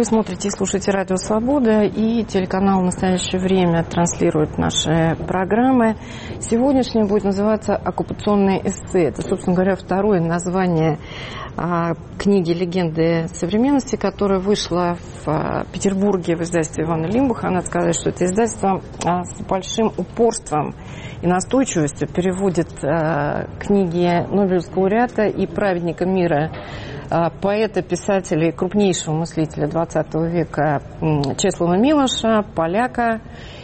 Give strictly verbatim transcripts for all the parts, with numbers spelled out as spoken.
Вы смотрите и слушаете Радио Свобода, и телеканал «В настоящее время» транслирует наши программы. Сегодняшняя будет называться «Оккупационные эссе». Это, собственно говоря, второе название а, книги «Легенды современности», которая вышла в а, Петербурге в издательстве Ивана Лимбуха. Надо сказать, что это издательство а, с большим упорством и настойчивостью переводит а, книги Нобелевского лауреата и праведника мира, поэта, писателя и крупнейшего мыслителя двадцатого века Чеслава Милоша, поляка.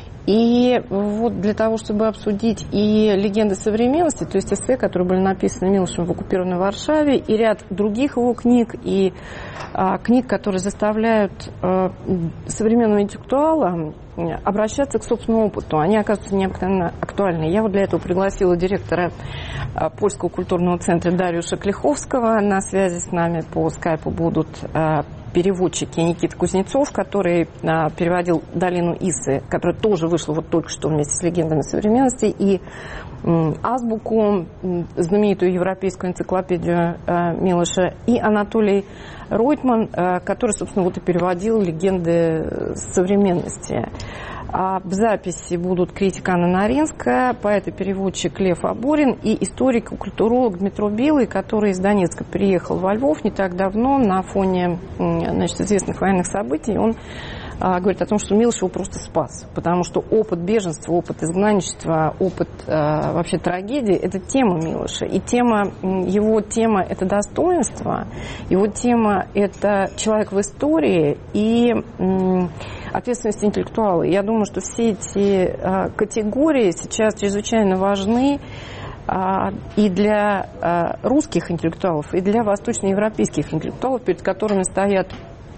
И вот для того, чтобы обсудить и «Легенды современности», то есть эссе, которые были написаны Милошем в оккупированной Варшаве, и ряд других его книг, и а, книг, которые заставляют а, современного интеллектуала обращаться к собственному опыту. Они оказываются необыкновенно актуальны. Я вот для этого пригласила директора а, Польского культурного центра Дариуша Клиховского. На связи с нами по скайпу будут а, переводчики Никита Кузнецов, который а, переводил «Долину Исы», которая тоже вышла вот только что вместе с «Легендами современности», и м, «Азбуку», м, знаменитую европейскую энциклопедию а, Милоша, и Анатолий Ройтман, а, который, собственно, вот и переводил «Легенды современности». А в записи будут критик Анна Наринская, поэт и переводчик Лев Аборин и историк и культуролог Дмитро Белый, который из Донецка приехал во Львов не так давно на фоне, значит, известных военных событий. Он а, говорит о том, что Милош его просто спас, потому что опыт беженства, опыт изгнанничества, опыт а, вообще трагедии – это тема Милоша. И тема, его тема – это достоинство, его тема – это человек в истории и м, ответственность интеллектуала. Я думаю, что все эти а, категории сейчас чрезвычайно важны а, и для а, русских интеллектуалов, и для восточноевропейских интеллектуалов, перед которыми стоят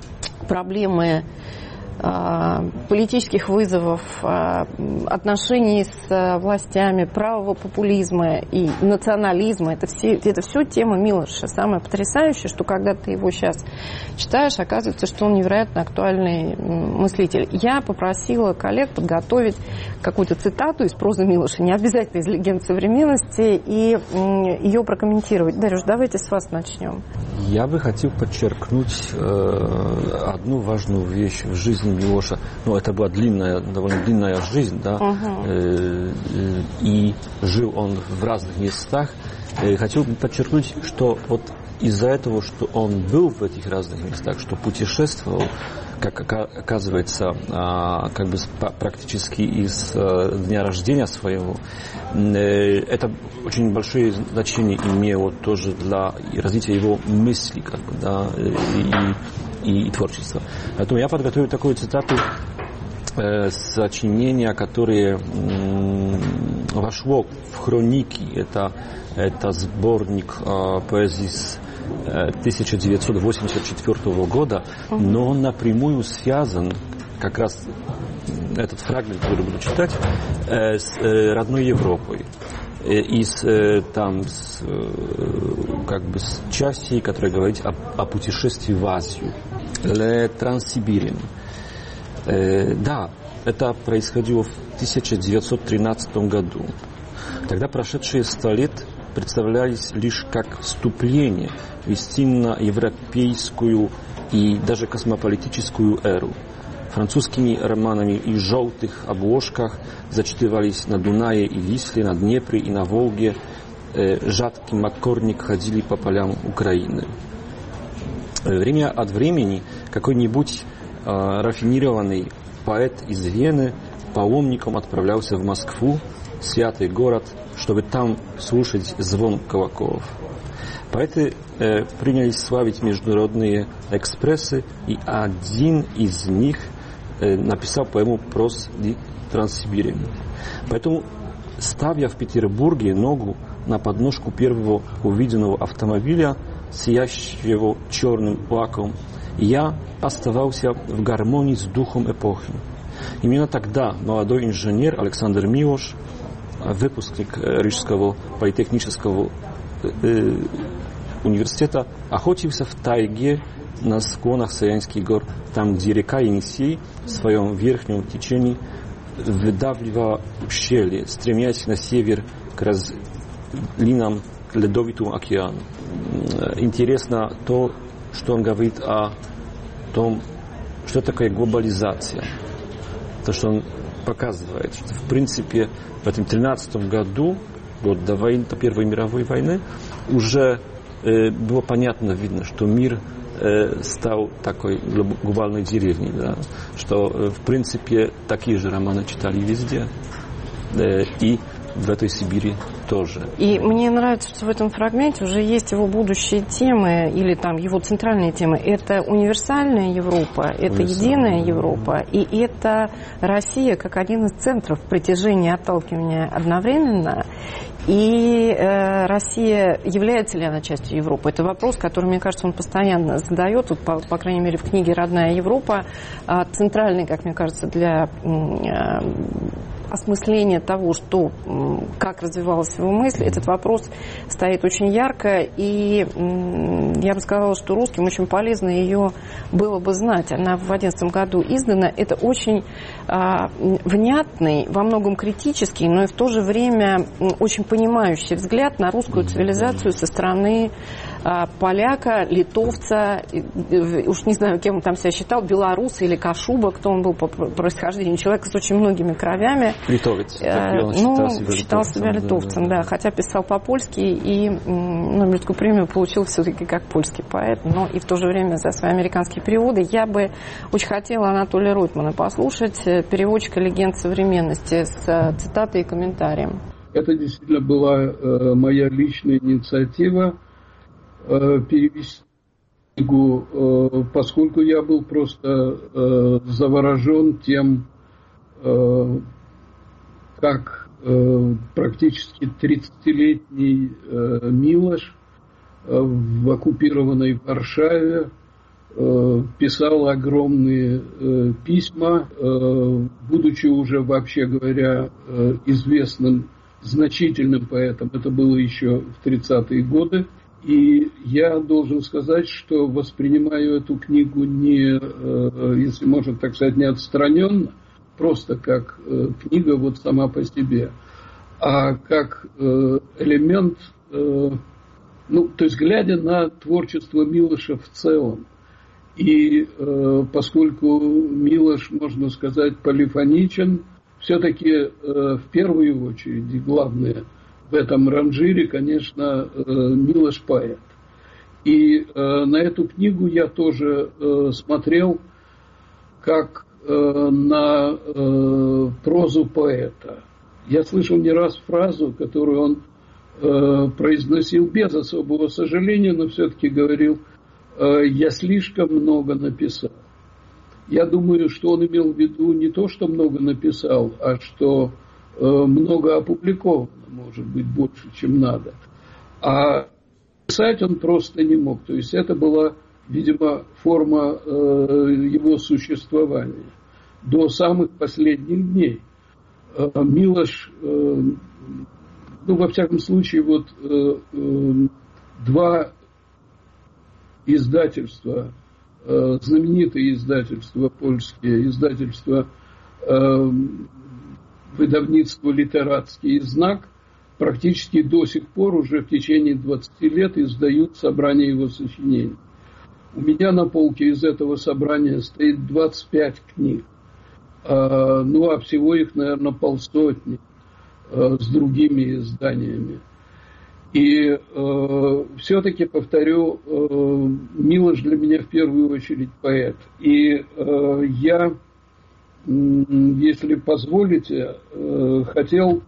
проблемы политических вызовов, отношений с властями, правого популизма и национализма. Это все, это все тема Милоша. Самое потрясающее, что когда ты его сейчас читаешь, оказывается, что он невероятно актуальный мыслитель. Я попросила коллег подготовить какую-то цитату из прозы Милоша, не обязательно из «Легенд современности», и ее прокомментировать. Дарюш, давайте с вас начнем. Я бы хотел подчеркнуть э, одну важную вещь в жизни Милоша. Ну, это была длинная, довольно длинная жизнь, да, uh-huh. э, э, и жил он в разных местах. Э, хотел бы подчеркнуть, что вот из-за этого, что он был в этих разных местах, что путешествовал, как оказывается, как бы практически из дня рождения своего, это очень большое значение имело тоже для развития его мысли, как бы, да, и, и, и творчества. Поэтому я подготовил такую цитату сочинения, которое вошло в хроники. Это, это сборник поэзии с тысяча девятьсот восемьдесят четвёртого года, но он напрямую связан, как раз этот фрагмент, который буду читать, с родной Европой. И с, там, с, как бы с части, которая говорит о, о путешествии в Азию. Le Transsibirien. Да, это происходило в тысяча девятьсот тринадцатом году. Тогда прошедшие сто лет представлялись лишь как вступление в истинно европейскую и даже космополитическую эру. Французскими романами и желтых обложках зачитывались на Дунае и Висле, на Днепре и на Волге. Жатки Маккорник ходили по полям Украины. Время от времени какой-нибудь э, рафинированный поэт из Вены паломником отправлялся в Москву, святый город, чтобы там слушать звон колоколов. Поэты э, принялись славить международные экспрессы, и один из них э, написал поэму «Прос ди Транссибирien». Поэтому, ставя в Петербурге ногу на подножку первого увиденного автомобиля, сиящего черным лаком, я оставался в гармонии с духом эпохи. Именно тогда молодой инженер Александр Милош, выпускник Рижского политехнического э, университета, охотился в тайге на склонах Саянских гор, там, где река Енисей в своем верхнем течении выдавливала ущелье, стремясь на север к разлинам к Ледовитому океану. Интересно то, что он говорит о том, что такое глобализация. То, что он показывает, что в принципе в этом тринадцатом году, год до, войны, до Первой мировой войны, уже э, было понятно, видно, что мир э, стал такой глобальной деревней, да, что э, в принципе такие же романы читали везде, э, и в этой Сибири тоже. И мне нравится, что в этом фрагменте уже есть его будущие темы, или там его центральные темы. Это универсальная Европа, это единая Европа, и это Россия как один из центров притяжения и отталкивания одновременно. И э, Россия, является ли она частью Европы? Это вопрос, который, мне кажется, он постоянно задает, вот, по, по крайней мере, в книге «Родная Европа», э, центральный, как мне кажется, для э, осмысления того, что, как развивалась его мысль, этот вопрос стоит очень ярко, и я бы сказала, что русским очень полезно ее было бы знать. Она в две тысячи одиннадцатом году издана. Это очень а, внятный, во многом критический, но и в то же время очень понимающий взгляд на русскую цивилизацию со стороны а, поляка, литовца, уж не знаю, кем он там себя считал, белоруса или кашуба, кто он был по происхождению, человек с очень многими кровями. Литовец. Ну, считал себя, считал себя литовцем, да, да, да. Хотя писал по-польски и Нобелевскую премию получил все-таки как польский поэт, но и в то же время за свои американские переводы. Я бы очень хотела Анатолия Ройтмана послушать, переводчика легенд современности, с цитатой и комментарием. Это действительно была э, моя личная инициатива э, перевести книгу, э, поскольку я был просто э, заворожен тем, э, как э, практически тридцатилетний э, Милош э, в оккупированной Варшаве э, писал огромные э, письма, э, будучи уже, вообще говоря, э, известным, значительным поэтом. Это было еще в тридцатые годы. И я должен сказать, что воспринимаю эту книгу не, э, если можно так сказать, не отстраненно, просто как э, книга вот сама по себе, а как э, элемент, э, ну, то есть глядя на творчество Милоша в целом. И э, поскольку Милош, можно сказать, полифоничен, все-таки э, в первую очередь, и главное в этом ранжире, конечно, э, Милош поэт. И э, на эту книгу я тоже э, смотрел как на э, прозу поэта. Я слышал не раз фразу, которую он э, произносил без особого сожаления, но все-таки говорил: э, «Я слишком много написал». Я думаю, что он имел в виду не то, что много написал, а что э, много опубликовано, может быть, больше, чем надо. А писать он просто не мог. То есть это была, видимо, форма э, его существования до самых последних дней. Э, Милош, э, ну, во всяком случае, вот э, э, два издательства, э, знаменитые издательства польские, издательство э, выдавництво «Литератский знак», практически до сих пор, уже в течение двадцати лет, издают собрание его сочинений. У меня на полке из этого собрания стоит двадцать пять книг. А, ну, а всего их, наверное, полсотни а, с другими изданиями. И а, все-таки, повторю, а, Милош для меня в первую очередь поэт. И а, я, если позволите, а, хотел...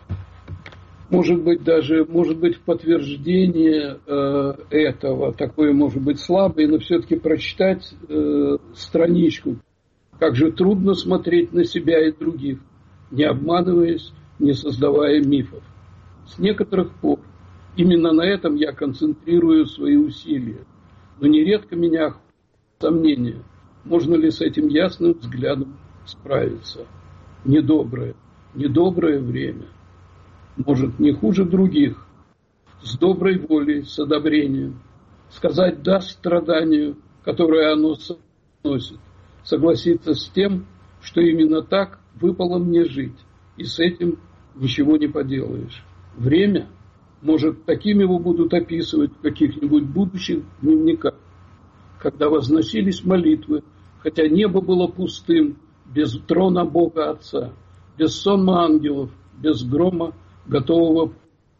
Может быть, даже, может быть, в подтверждение э, этого, такое, может быть, слабое, но все-таки прочитать э, страничку. Как же трудно смотреть на себя и других, не обманываясь, не создавая мифов. С некоторых пор именно на этом я концентрирую свои усилия. Но нередко меня охватывает сомнение, можно ли с этим ясным взглядом справиться. Недоброе, недоброе время. Может, не хуже других, с доброй волей, с одобрением, сказать «да» страданию, которое оно носит, согласиться с тем, что именно так выпало мне жить, и с этим ничего не поделаешь. Время, может, таким его будут описывать в каких-нибудь будущих дневниках, когда возносились молитвы хотя небо было пустым, без трона Бога Отца, без сонма ангелов, без грома, готового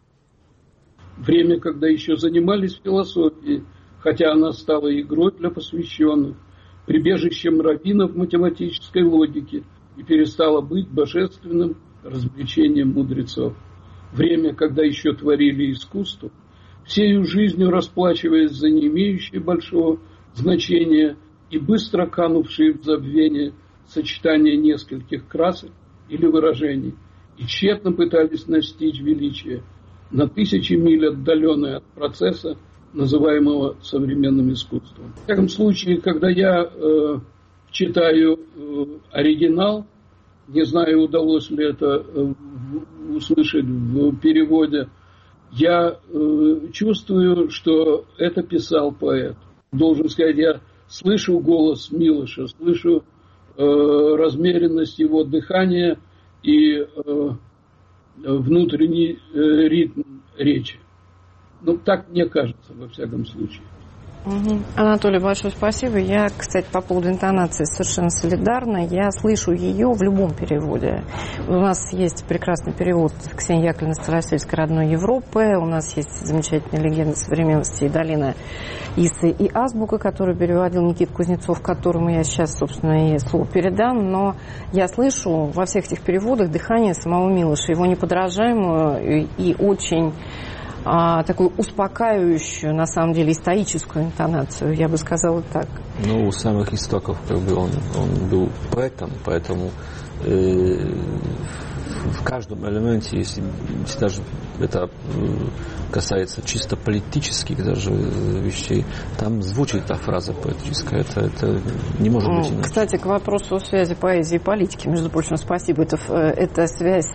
время, когда еще занимались философией, хотя она стала игрой для посвященных, прибежищем раввинов математической логики и перестала быть божественным развлечением мудрецов. Время, когда еще творили искусство, всею жизнью расплачиваясь за не имеющие большого значения и быстро канувшие в забвение сочетание нескольких красок или выражений, и тщетно пытались настичь величие, на тысячи миль отдаленное от процесса, называемого современным искусством. В всяком случае, когда я э, читаю э, оригинал, не знаю, удалось ли это э, услышать в переводе, я э, чувствую, что это писал поэт. Должен сказать, я слышу голос Милоша, слышу э, размеренность его дыхания и э, внутренний э, ритм речи. Ну, так мне кажется, во всяком случае. Угу. Анатолий, большое спасибо. Я, кстати, по поводу интонации совершенно солидарна. Я слышу ее в любом переводе. У нас есть прекрасный перевод Ксении Яковлевны Старосельской «Родной Европы». У нас есть замечательная легенда современности и долина Исы и азбука, которую переводил Никита Кузнецов, которому я сейчас, собственно, и слово передам. Но я слышу во всех этих переводах дыхание самого Милоша, его неподражаемую и очень... А, такую успокаивающую, на самом деле, историческую интонацию, я бы сказала так. Ну, у самых истоков, как бы, он, он был поэтом, поэтому э, в каждом элементе, если, если даже это касается чисто политических даже вещей, там звучит эта фраза поэтическая. Это, это не может быть иначе. Кстати, к вопросу о связи поэзии и политики, между прочим, спасибо. Это, эта связь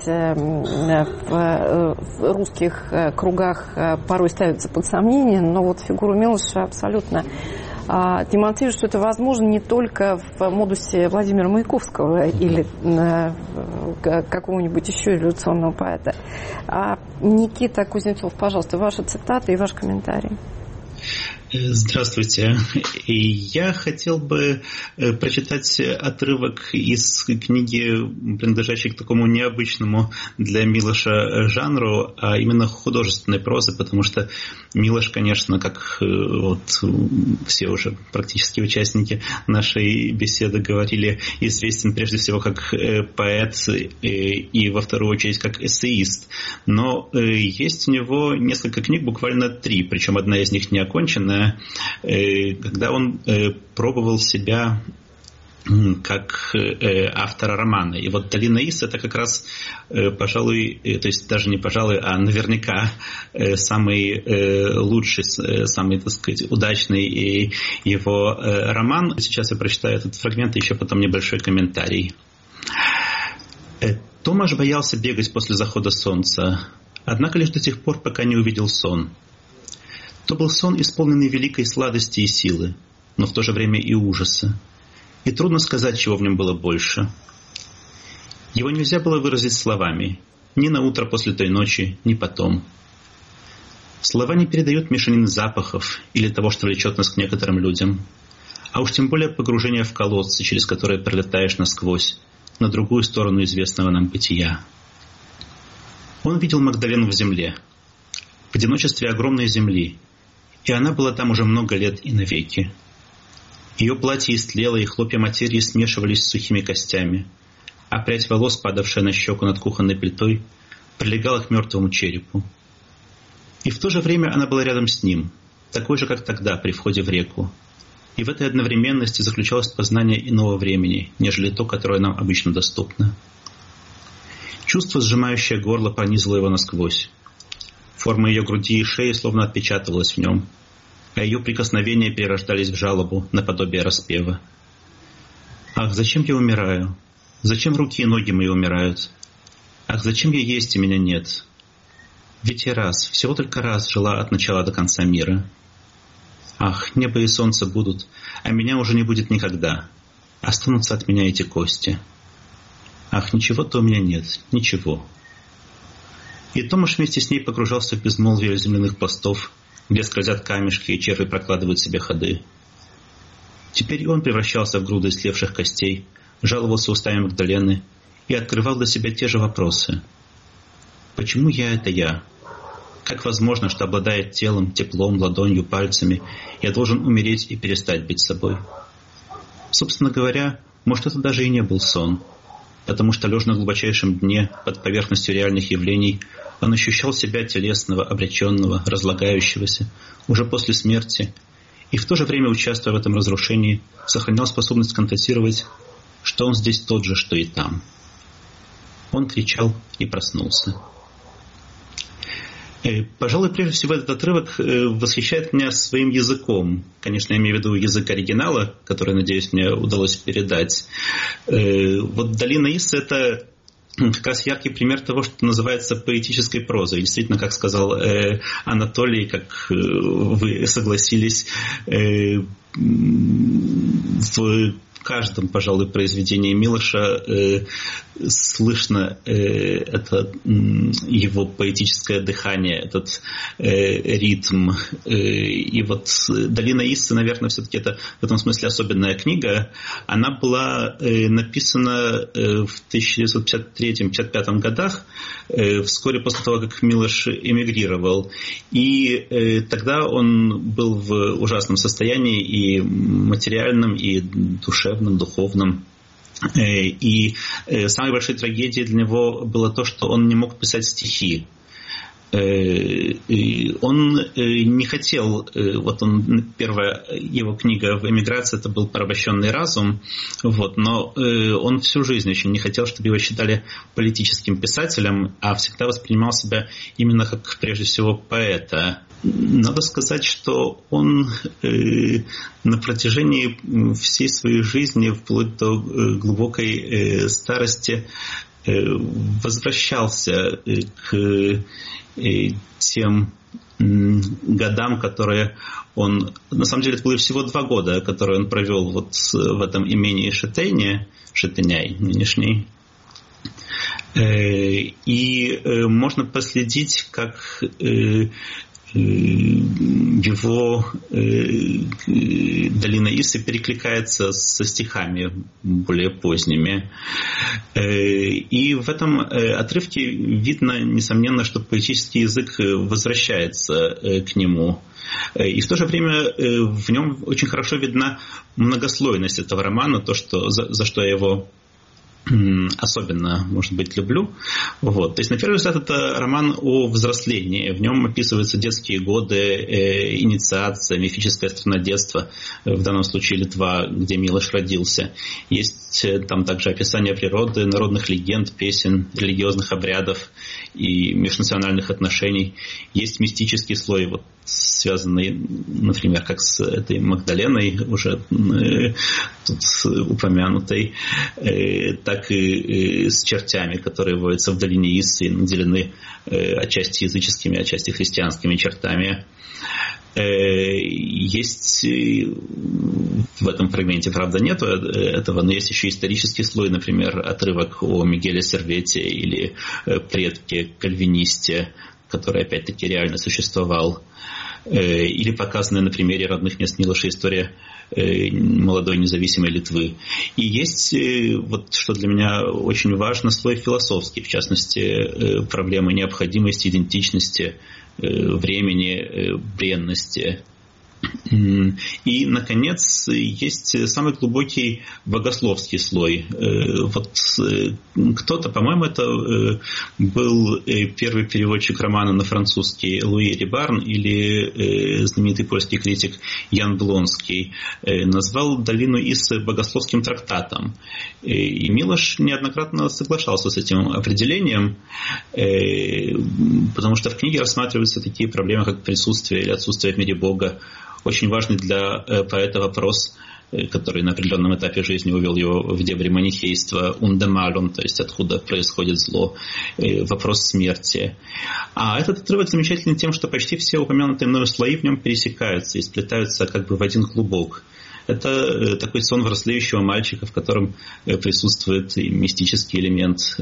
в русских кругах порой ставится под сомнение, но вот фигура Милоша абсолютно демонстрирует, что это возможно не только в модусе Владимира Маяковского или какого-нибудь еще революционного поэта. А Никита Кузнецов, пожалуйста, ваша цитата и ваш комментарий. Здравствуйте. Я хотел бы прочитать отрывок из книги, принадлежащей к такому необычному для Милоша жанру, а именно художественной прозы, потому что Милош, конечно, как вот все уже практически участники нашей беседы говорили, известен прежде всего как поэт и во вторую очередь как эссеист. Но есть у него несколько книг, буквально три, причем одна из них не оконченная, когда он пробовал себя как автора романа. И вот «Долина Исы» — это как раз, пожалуй, то есть даже не пожалуй, а наверняка самый лучший, самый, так сказать, удачный его роман. Сейчас я прочитаю этот фрагмент и еще потом небольшой комментарий. Томаш боялся бегать после захода солнца, однако лишь до тех пор, пока не увидел сон. То был сон, исполненный великой сладости и силы, но в то же время и ужаса. И трудно сказать, чего в нем было больше. Его нельзя было выразить словами, ни на утро после той ночи, ни потом. Слова не передают мешанин запахов или того, что влечет нас к некоторым людям, а уж тем более погружение в колодцы, через которые пролетаешь насквозь, на другую сторону известного нам бытия. Он видел Магдалену в земле, в одиночестве огромной земли, и она была там уже много лет и навеки. Ее платье истлело, и хлопья материи смешивались с сухими костями, а прядь волос, падавшая на щеку над кухонной плитой, прилегала к мертвому черепу. И в то же время она была рядом с ним, такой же, как тогда, при входе в реку. И в этой одновременности заключалось познание иного времени, нежели то, которое нам обычно доступно. Чувство, сжимающее горло, пронизало его насквозь. Форма ее груди и шеи словно отпечатывалась в нем, а ее прикосновения перерождались в жалобу, наподобие распева. «Ах, зачем я умираю? Зачем руки и ноги мои умирают? Ах, зачем я есть, и меня нет? Ведь я раз, всего только раз жила от начала до конца мира. Ах, небо и солнце будут, а меня уже не будет никогда. Останутся от меня эти кости. Ах, ничего-то у меня нет, ничего». И Томаш вместе с ней погружался в безмолвие земляных пластов, где скользят камешки и черви прокладывают себе ходы. Теперь и он превращался в груду истлевших костей, жаловался устами Магдалены и открывал для себя те же вопросы. Почему я — это я? Как возможно, что, обладая телом, теплом, ладонью, пальцами, я должен умереть и перестать быть собой? Собственно говоря, может, это даже и не был сон, потому что, лежа на глубочайшем дне, под поверхностью реальных явлений, он ощущал себя телесного, обреченного, разлагающегося, уже после смерти, и в то же время, участвуя в этом разрушении, сохранял способность констатировать, что он здесь тот же, что и там. Он кричал и проснулся. Пожалуй, прежде всего этот отрывок восхищает меня своим языком. Конечно, я имею в виду язык оригинала, который, надеюсь, мне удалось передать. Вот «Долина Иссы» — это как раз яркий пример того, что называется поэтической прозой. Действительно, как сказал Анатолий, как вы согласились, в каждом, пожалуй, произведении Милоша э, слышно э, это э, его поэтическое дыхание, этот э, ритм. Э, и вот «Долина Иссы», наверное, все-таки это в этом смысле особенная книга. Она была э, написана э, в тысяча девятьсот пятьдесят третьем — пятьдесят пятом годах, э, вскоре после того, как Милош эмигрировал. И э, тогда он был в ужасном состоянии и материальном, и душевном, духовном. И самой большой трагедией для него было то, что он не мог писать стихи. Он не хотел, вот он, первая его книга в эмиграции, это был «Порабощенный разум», вот, но он всю жизнь очень не хотел, чтобы его считали политическим писателем, а всегда воспринимал себя именно как, прежде всего, поэта. Надо сказать, что он э, на протяжении всей своей жизни, вплоть до э, глубокой э, старости, э, возвращался э, к э, тем э, годам, которые он... На самом деле, это было всего два года, которые он провел вот в этом имении Шатейне, Шатеняй нынешний. Э, и э, можно последить, как... Э, его э, «Долина Иссы» перекликается со стихами более поздними. Э, и в этом э, отрывке видно, несомненно, что поэтический язык возвращается э, к нему. И в то же время э, в нем очень хорошо видна многослойность этого романа, то, что, за, за что я его особенно, может быть, люблю. Вот. То есть, на первый взгляд, это роман о взрослении. В нем описываются детские годы, э, инициация, мифическая страна детства, в данном случае Литва, где Милош родился. Есть э, там также описание природы, народных легенд, песен, религиозных обрядов и межнациональных отношений. Есть мистический слой, вот, связанный, например, как с этой Магдаленой, уже э, тут упомянутой, э, так и э, с чертями, которые водятся в долине Иссы и наделены э, отчасти языческими, отчасти христианскими чертами. Э, есть э, в этом фрагменте, правда, нет этого, но есть еще исторический слой, например, отрывок о Мигеле Сервете или э, предке Кальвинисте, который опять-таки реально существовал. Или показанная на примере родных мест Милоша история молодой независимой Литвы. И есть, вот, что для меня очень важно, слой философский, в частности, проблемы необходимости, идентичности, времени, бренности. И, наконец, есть самый глубокий богословский слой. Вот кто-то, по-моему, это был первый переводчик романа на французский Луи Рибарн или знаменитый польский критик Ян Блонский, назвал «Долину Иссы» богословским трактатом. И Милош неоднократно соглашался с этим определением, потому что в книге рассматриваются такие проблемы, как присутствие или отсутствие в мире Бога. Очень важный для поэта вопрос, который на определенном этапе жизни увел его в дебри манихейства, «ундемалон», то есть откуда происходит зло, вопрос смерти. А этот отрывок замечательный тем, что почти все упомянутые мною слои в нем пересекаются и сплетаются как бы в один клубок. Это такой сон взрослеющего мальчика, в котором присутствует и мистический элемент.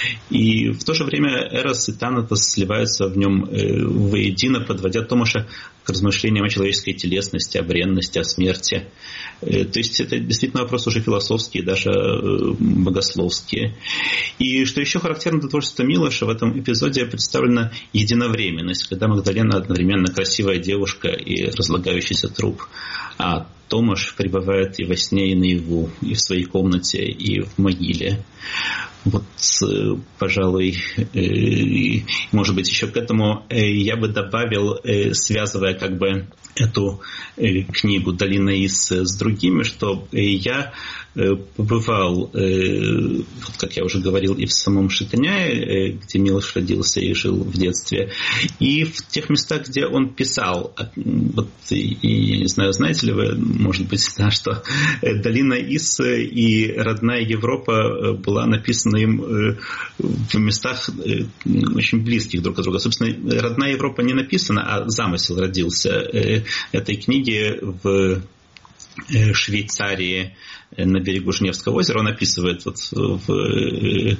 И в то же время Эрос и Танатос сливаются в нем воедино, подводя Томаша к размышлениям о человеческой телесности, о бренности, о смерти. То есть это действительно вопрос уже философский, даже богословский. И что еще характерно для творчества Милоша, в этом эпизоде представлена единовременность, когда Магдалена одновременно красивая девушка и разлагающийся труп, а Томаш пребывает и во сне, и наяву, и в своей комнате, и в могиле. Вот, пожалуй, может быть, еще к этому я бы добавил, связывая как бы эту книгу «Долина Ис» с другими, что я побывал, вот как я уже говорил, и в самом Шитаняе, где Милош родился и жил в детстве, и в тех местах, где он писал. Вот, я не знаю, знаете ли вы, может быть, да, что «Долина Ис» и «Родная Европа» была написана им в местах очень близких друг от друга. Собственно, «Родная Европа» не написана, а замысел родился этой книги в Швейцарии на берегу Женевского озера. Он описывает вот в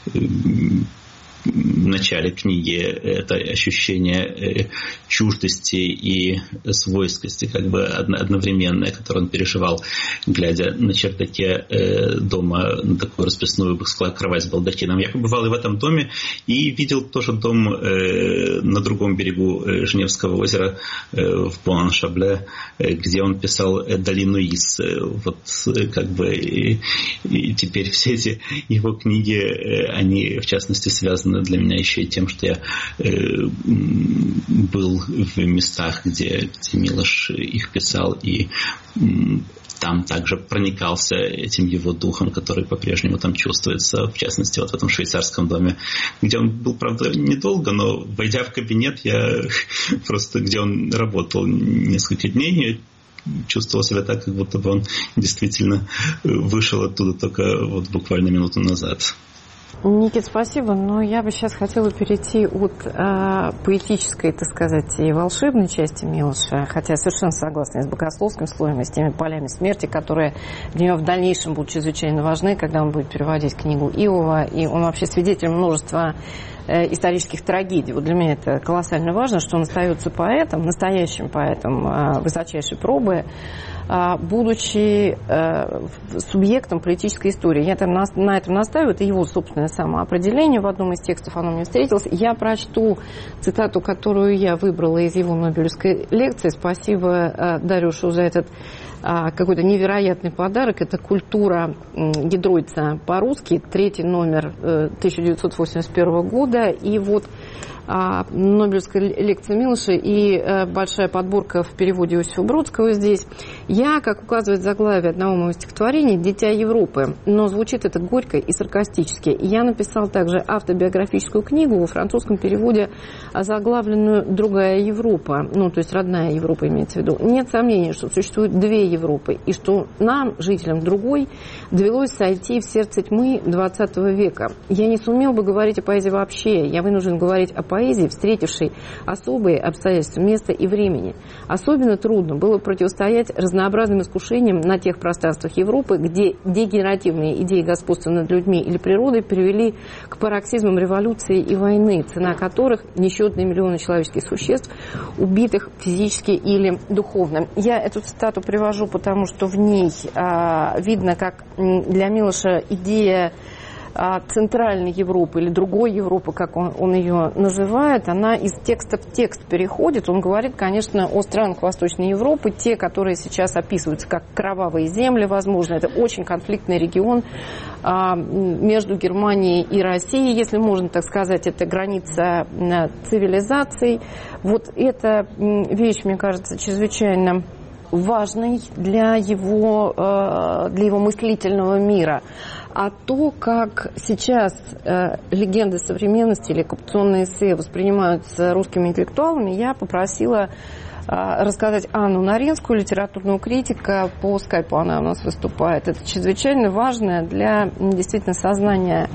в начале книги это ощущение чуждости и свойскости, как бы одновременное, которое он переживал, глядя на чердаке дома на такую расписную кровать с балдахином. Я побывал и в этом доме, и видел тоже дом на другом берегу Женевского озера в Буан-Шабле, где он писал «Долину Ис». Вот как бы и, и теперь все эти его книги, они в частности связаны для меня еще и тем, что я э, был в местах, где, где Милош их писал, и э, там также проникался этим его духом, который по-прежнему там чувствуется, в частности, вот в этом швейцарском доме, где он был, правда, недолго, но, войдя в кабинет, я просто, где он работал несколько дней, чувствовал себя так, как будто бы он действительно вышел оттуда только вот буквально минуту назад. Никит, спасибо, но я бы сейчас хотела перейти от э, поэтической, так сказать, и волшебной части Милоша, хотя я совершенно согласна и с богословским слоем, и с теми полями смерти, которые для него в дальнейшем будут чрезвычайно важны, когда он будет переводить книгу Иова, и он вообще свидетель множества э, исторических трагедий. Вот для меня это колоссально важно, что он остается поэтом, настоящим поэтом э, высочайшей пробы, будучи э, субъектом политической истории. Я там на, на этом настаиваю, это его собственное самоопределение, в одном из текстов оно мне встретилось. Я прочту цитату, которую я выбрала из его Нобелевской лекции. Спасибо э, Дарюшу за этот э, какой-то невероятный подарок. Это «Культура Гидройца» по-русски, третий номер э, тысяча девятьсот восемьдесят первого года. И вот Нобелевская лекция Милоша и большая подборка в переводе Иосифа Бродского здесь. Я, как указывает заглавие одного моего стихотворения, «Дитя Европы», но звучит это горько и саркастически. Я написал также автобиографическую книгу во французском переводе, озаглавленную «Другая Европа», ну, то есть родная Европа имеется в виду. Нет сомнений, что существует две Европы, и что нам, жителям другой, довелось сойти в сердце тьмы двадцатого века. Я не сумел бы говорить о поэзии вообще, я вынужден говорить о поэзии, встретившей особые обстоятельства места и времени. Особенно трудно было противостоять разнообразным искушениям на тех пространствах Европы, где дегенеративные идеи господства над людьми или природой привели к пароксизмам революции и войны, цена которых несчетные миллионы человеческих существ, убитых физически или духовно. Я эту цитату привожу, потому что в ней а, видно, как для Милоша идея центральной Европы или другой Европы, как он, он ее называет, она из текста в текст переходит. Он говорит, конечно, о странах Восточной Европы, те, которые сейчас описываются как кровавые земли, возможно. Это очень конфликтный регион а, между Германией и Россией, если можно так сказать. Это граница цивилизаций. Вот эта вещь, мне кажется, чрезвычайно важной для его, для его мыслительного мира. А то, как сейчас э, легенды современности или оккупационные эссе воспринимаются русскими интеллектуалами, я попросила э, рассказать Анну Наринскую, литературного критика, по скайпу она у нас выступает. Это чрезвычайно важно для действительно сознания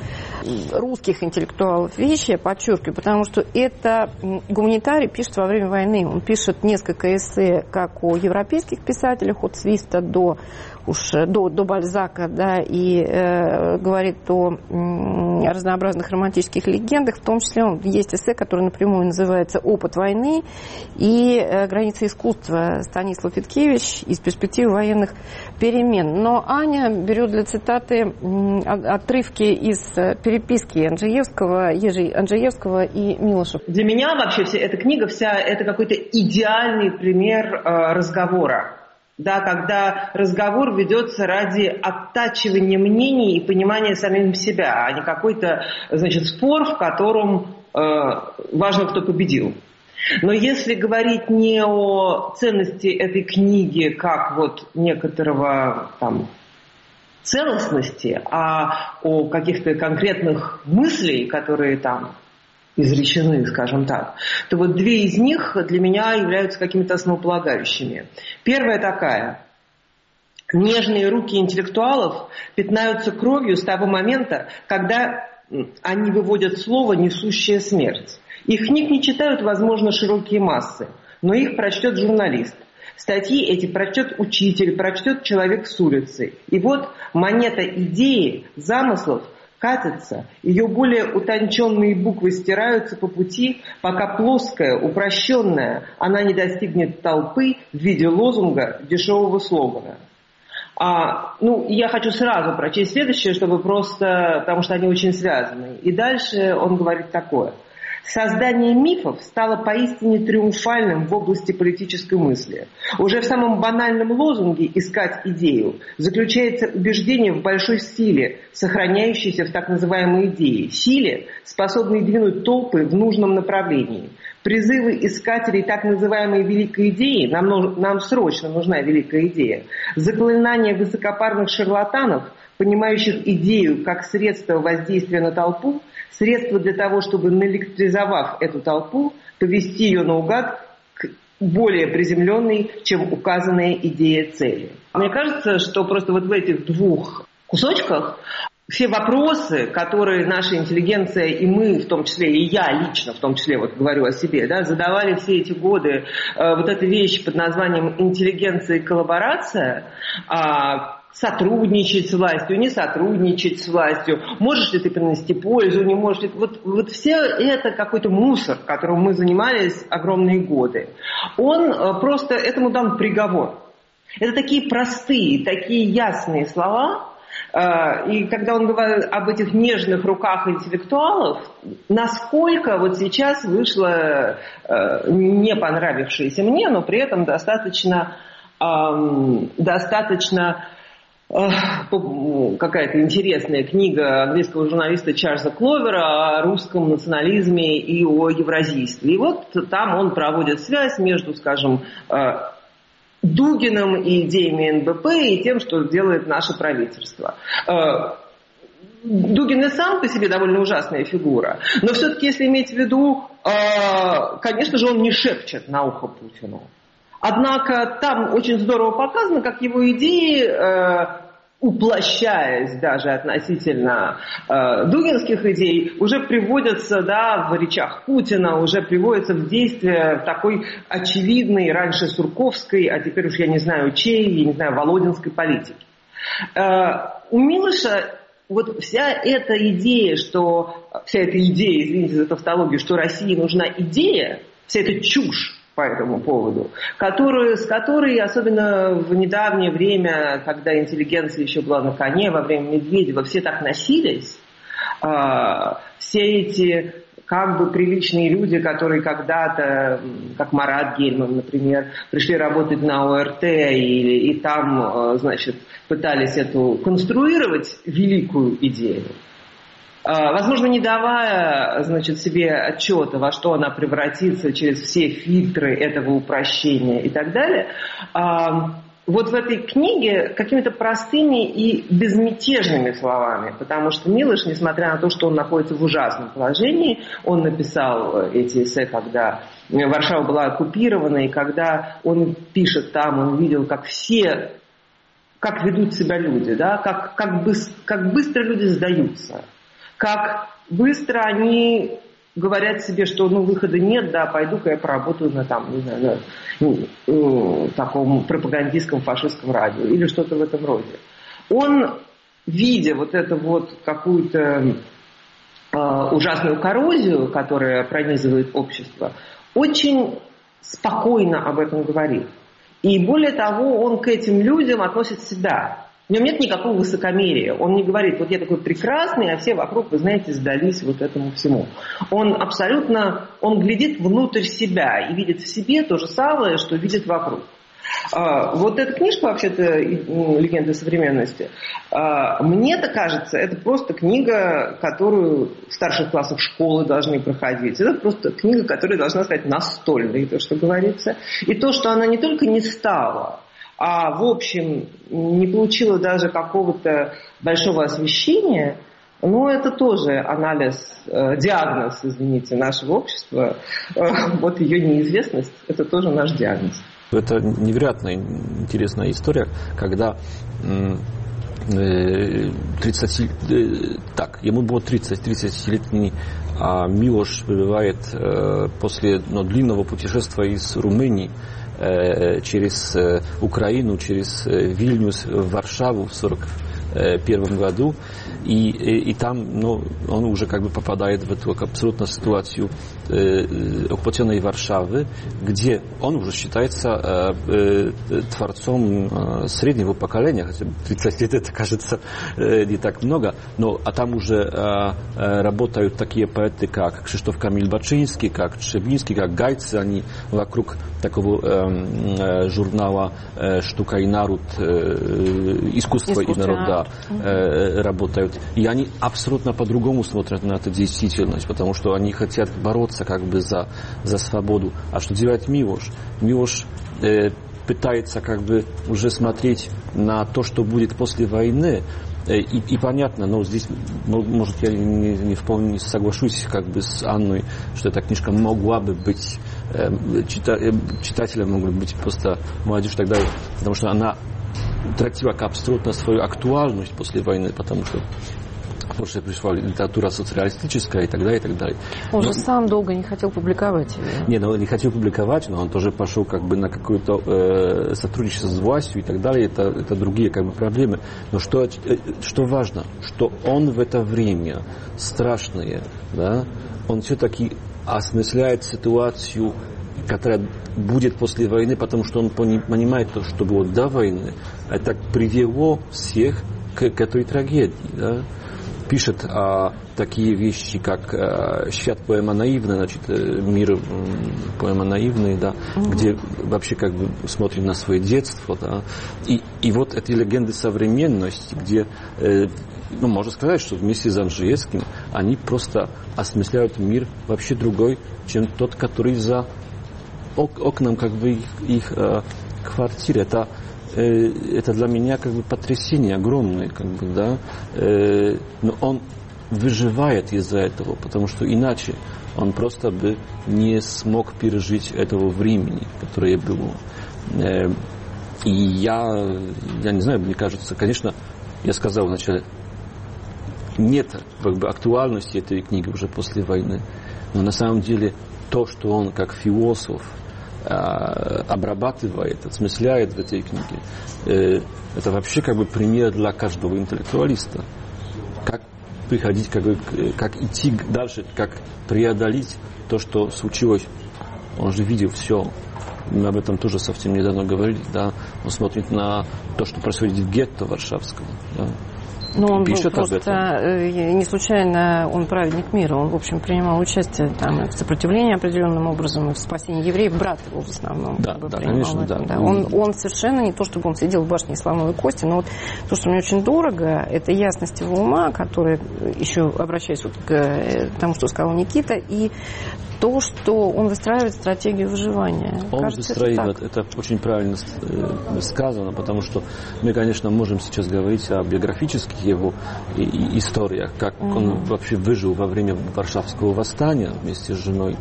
русских интеллектуалов вещи, я подчеркиваю, потому что это гуманитарий пишет во время войны. Он пишет несколько эссе как о европейских писателях, от Свифта до, уж, до, до Бальзака, да, и э, говорит о м, разнообразных романтических легендах, в том числе он, есть эссе, которое напрямую называется «Опыт войны» и э, «Границы искусства» Станислав Виткевич из перспективы военных перемен. Но Аня берет для цитаты м, отрывки из переписки Анджеевского, Ежи Анджеевского и Милоша. Для меня вообще вся эта книга, вся это какой-то идеальный пример э, разговора. Да, когда разговор ведется ради оттачивания мнений и понимания самим себя, а не какой-то, значит, спор, в котором э, важно, кто победил. Но если говорить не о ценности этой книги как вот некоторого там целостности, а о каких-то конкретных мыслей, которые там изречены, скажем так, то вот две из них для меня являются какими-то основополагающими. Первая такая. Нежные руки интеллектуалов пятнаются кровью с того момента, когда они выводят слово «несущая смерть». Их книг не читают, возможно, широкие массы, но их прочтет журналист. Статьи эти прочтет учитель, прочтет человек с улицы. И вот монета идеи, замыслов катится, ее более утонченные буквы стираются по пути, пока плоская, упрощенная, она не достигнет толпы в виде лозунга дешевого слогана. А, ну, я хочу сразу прочесть следующее, чтобы просто, потому что они очень связаны. И дальше он говорит такое. Создание мифов стало поистине триумфальным в области политической мысли. Уже в самом банальном лозунге «искать идею» заключается убеждение в большой силе, сохраняющейся в так называемой идее, силе, способной двинуть толпы в нужном направлении. Призывы искателей так называемой великой идеи, нам, нам срочно нужна великая идея, заклинания высокопарных шарлатанов, понимающих идею как средство воздействия на толпу, средство для того, чтобы, наэлектризовав эту толпу, повести ее наугад к более приземленной, чем указанная идея цели. Мне кажется, что просто вот в этих двух кусочках все вопросы, которые наша интеллигенция и мы, в том числе, и я лично, в том числе, вот говорю о себе, да, задавали все эти годы, э, вот эта вещь под названием интеллигенция и коллаборация, э, сотрудничать с властью, не сотрудничать с властью, можешь ли ты принести пользу, не можешь ли ты... Вот, вот все это какой-то мусор, которым мы занимались огромные годы. Он э, просто, этому дан приговор. Это такие простые, такие ясные слова. И когда он говорит об этих нежных руках интеллектуалов, насколько вот сейчас вышло не понравившееся мне, но при этом достаточно, достаточно какая-то интересная книга английского журналиста Чарльза Кловера о русском национализме и о евразийстве. И вот там он проводит связь между, скажем, Дугиным и идеями эн бэ пэ и тем, что делает наше правительство. Дугин и сам по себе довольно ужасная фигура, но все-таки, если иметь в виду, конечно же, он не шепчет на ухо Путину. Однако там очень здорово показано, как его идеи, уплощаясь даже относительно э, дугинских идей, уже приводятся, да, в речах Путина, уже приводятся в действие такой очевидной, раньше сурковской, а теперь уж я не знаю чьей, я не знаю, володинской политики. Э, у Милоша вот вся эта идея, что, вся эта идея, извините за тавтологию, что России нужна идея, вся эта чушь по этому поводу, которую, с которой, особенно в недавнее время, когда интеллигенция еще была на коне, во время Медведева, все так носились, э, все эти как бы приличные люди, которые когда-то, как Марат Гельман, например, пришли работать на о эр тэ и, и там, значит, пытались эту конструировать великую идею, возможно, не давая, значит, себе отчета, во что она превратится через все фильтры этого упрощения и так далее, вот в этой книге какими-то простыми и безмятежными словами, потому что Милош, несмотря на то, что он находится в ужасном положении, он написал эти эссе, когда Варшава была оккупирована, и когда он пишет там, он видел, как все, как ведут себя люди, да, как, как, бы, как быстро люди сдаются, как быстро они говорят себе, что ну, выхода нет, да, пойду-ка я поработаю на, там, не знаю, на ну, э, таком пропагандистском фашистском радио или что-то в этом роде. Он, видя вот эту вот какую-то э, ужасную коррозию, которая пронизывает общество, очень спокойно об этом говорит. И более того, он к этим людям относит себя. В нем нет никакого высокомерия. Он не говорит, вот я такой прекрасный, а все вокруг, вы знаете, сдались вот этому всему. Он абсолютно, он глядит внутрь себя и видит в себе то же самое, что видит вокруг. Вот эта книжка, вообще-то, «Легенды современности», мне-то кажется, это просто книга, которую в старших классах школы должны проходить. Это просто книга, которая должна стать настольной, то, что говорится. И то, что она не только не стала, а в общем не получила даже какого-то большого освещения, ну, это тоже анализ, э, диагноз, извините, нашего общества. Э, вот ее неизвестность, это тоже наш диагноз. Это невероятно интересная история, когда тридцать, так, ему было тридцать, тридцатилетний а Милош прибывает э, после ну, длинного путешествия из Румынии э, через э, Украину, через э, Вильнюс в Варшаву в сорок первом году, и, и, и там ну, он уже как бы попадает в эту абсолютно ситуацию э, оккупационной Варшавы, где он уже считается э, э, творцом э, среднего поколения, хотя тридцать лет это кажется э, не так много, но а там уже э, э, работают такие поэты, как Кшиштоф Камиль Бачинский, как Trzebinski, как Гайцы, они вокруг такого э, э, журнала э, «Штука и народ», э, «Искусство, Искусство и народ», да, э, работают. И они абсолютно по-другому смотрят на эту действительность, потому что они хотят бороться как бы за, за свободу. А что делает Милош? Милош э, пытается как бы уже смотреть на то, что будет после войны. И, и понятно, но здесь, может, я не, не вполне соглашусь как бы с Анной, что эта книжка могла бы быть э, чита, э, читателям могла быть просто молодежь тогда, потому что она трактила как абсолютно свою актуальность после войны, потому что после пришла литература социалистическая и так далее, и так далее. Он но, же сам долго не хотел публиковать ее. Не, ну, не хотел публиковать, но он тоже пошел как бы на какое-то э, сотрудничество с властью и так далее. Это, это другие как бы проблемы. Но что, э, что важно, что он в это время страшное, да, он все-таки осмысляет ситуацию, которая будет после войны, потому что он понимает то, что было до войны. Это привело всех к, к этой трагедии, да. Пишет а, такие вещи, как а, «Świat поэма наивная», значит, «Мир поэма наивный», да, mm-hmm. где вообще как бы смотрим на свое детство, да, и, и вот эти легенды современности, где, э, ну, можно сказать, что вместе с Анжеевским они просто осмысляют мир вообще другой, чем тот, который за ок- окном как бы их, их э, квартиры. Это это для меня как бы потрясение огромное, как бы, да, э, но он выживает из-за этого, потому что иначе он просто бы не смог пережить этого времени, которое было. Э, и я, я не знаю, мне кажется, конечно, я сказал вначале, нет как бы актуальности этой книги уже после войны, но на самом деле то, что он как философ обрабатывает, осмысляет в этой книге, это вообще как бы пример для каждого интеллектуалиста. Как приходить, как, бы, как идти дальше, как преодолеть то, что случилось. Он же видел все. Мы об этом тоже совсем недавно говорили. Да? Он смотрит на то, что происходит в гетто варшавском. Да? Но он был просто, не случайно, он праведник мира, он, в общем, принимал участие там, в сопротивлении определенным образом, и в спасении евреев, брат его в основном. Да, как бы, да, конечно, да. Да. Он, он совершенно не то, чтобы он сидел в башне слоновой кости, но вот то, что мне очень дорого, это ясность его ума, которая, еще обращаясь вот к тому, что сказал Никита, и то, что он выстраивает стратегию выживания. Он Кажется, выстраивает, это, это очень правильно сказано, потому что мы, конечно, можем сейчас говорить о биографических его историях, как mm-hmm. он вообще выжил во время Варшавского восстания вместе с женой,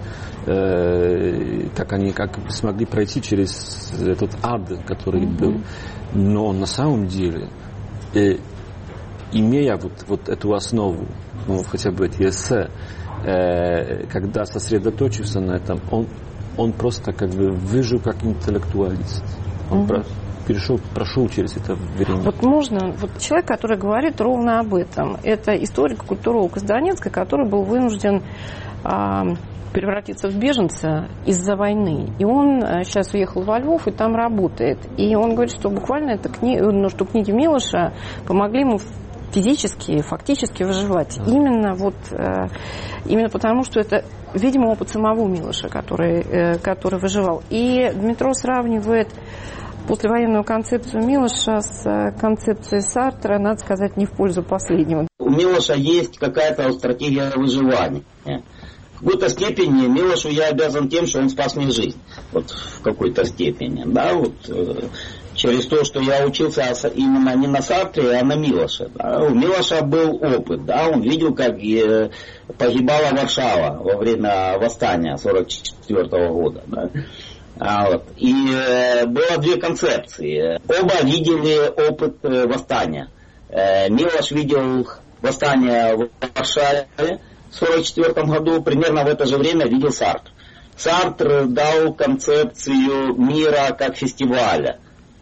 э, как они как смогли пройти через этот ад, который mm-hmm. был. Но на самом деле э, имея вот, вот эту основу, ну, хотя бы эти эссе, э, когда сосредоточился на этом, он, он просто как бы выжил как интеллектуалист. Он угу. про, перешел, прошел через это время. Вот можно, вот человек, который говорит ровно об этом, это историк-культуролог из Донецка, который был вынужден а, превратиться в беженца из-за войны. И он сейчас уехал во Львов и там работает. И он говорит, что буквально это кни... ну, что книги Милоша помогли ему физически, фактически выживать. Да. Именно вот э, именно потому, что это, видимо, опыт самого Милоша, который, э, который выживал. И Дмитро сравнивает послевоенную концепцию Милоша с концепцией Сартра, надо сказать, не в пользу последнего. У Милоша есть какая-то стратегия выживания. В какой-то степени Милошу я обязан тем, что он спас мне жизнь. Вот в какой-то степени. Да, вот, э, через то, что я учился именно не на Сартре, а на Милоше. Да. У Милоша был опыт. Да, он видел, как э, погибала Варшава во время восстания сорок четвёртого года. Да. А, вот. И э, было две концепции. Оба видели опыт э, восстания. Э, Милош видел восстание в Варшаве в сорок четвёртом году, примерно в это же время видел Сартр. Сартр дал концепцию мира как фестиваля.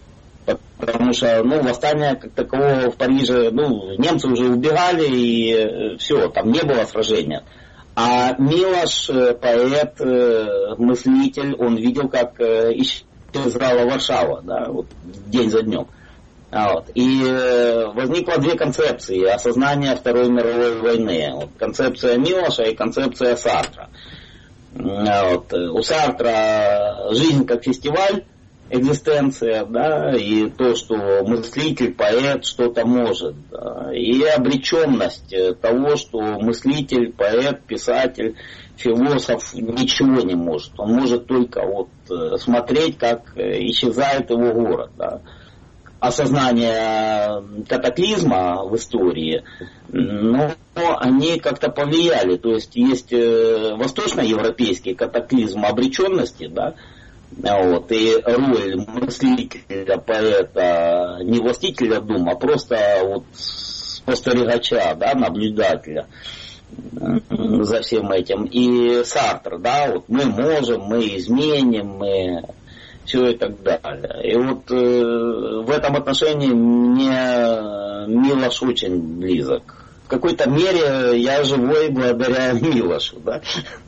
Потому что, ну, восстание как такового в Париже, ну, немцы уже убегали, и все, там не было сражения. А Милош, поэт, мыслитель, он видел, как исчезала Варшава, да, вот, день за днем. Вот. И возникло две концепции осознания Второй мировой войны. Вот, концепция Милоша и концепция Сартра. Вот. У Сартра жизнь как фестиваль, экзистенция, да, и то, что мыслитель, поэт что-то может. Да, и обреченность того, что мыслитель, поэт, писатель, философ ничего не может. Он может только вот смотреть, как исчезает его город. Да. Осознание катаклизма в истории, но они как-то повлияли. То есть есть восточноевропейский катаклизм обреченности, да, вот, и роль мыслителя, поэта, не властителя дума, а просто вот спостерегача, да, наблюдателя за всем этим. И Сартр, да, вот мы можем, мы изменим, мы... все и так далее. И вот э, в этом отношении мне Милош очень близок. В какой-то мере я живой благодаря Милошу. Да?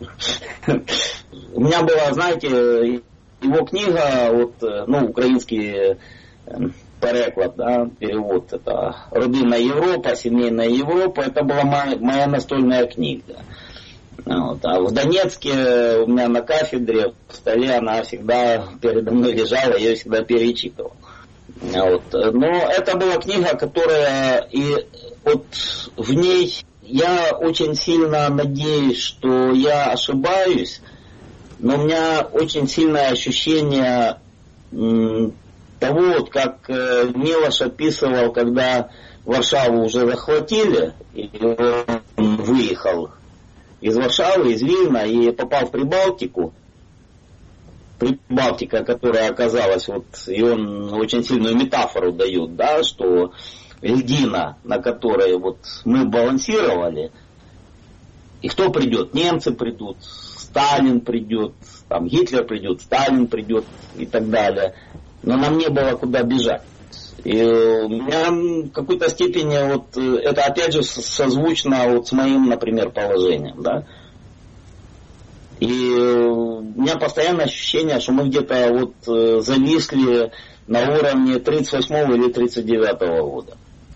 У меня была, знаете, его книга, вот, ну, украинский переклад, да, перевод, это «Родинная Европа», «Семейная Европа», это была моя, моя настольная книга. Вот. А в Донецке у меня на кафедре в столе она всегда передо мной лежала, я ее всегда перечитывал. Вот. Но это была книга, которая и вот в ней я очень сильно надеюсь, что я ошибаюсь, но у меня очень сильное ощущение м, того, вот, как э, Милош описывал, когда Варшаву уже захватили, и он выехал из Варшавы, из Вильна и попал в Прибалтику. Прибалтика, которая оказалась, вот, и он очень сильную метафору дает, да, что льдина, на которой вот мы балансировали, и кто придет? Немцы придут, Сталин придет, там Гитлер придет, Сталин придет и так далее. Но нам не было куда бежать. И у меня в какой-то степени вот это опять же созвучно вот с моим, например, положением, да. И у меня постоянное ощущение, что мы где-то вот зависли на уровне тридцать восьмого или тридцать девятого года.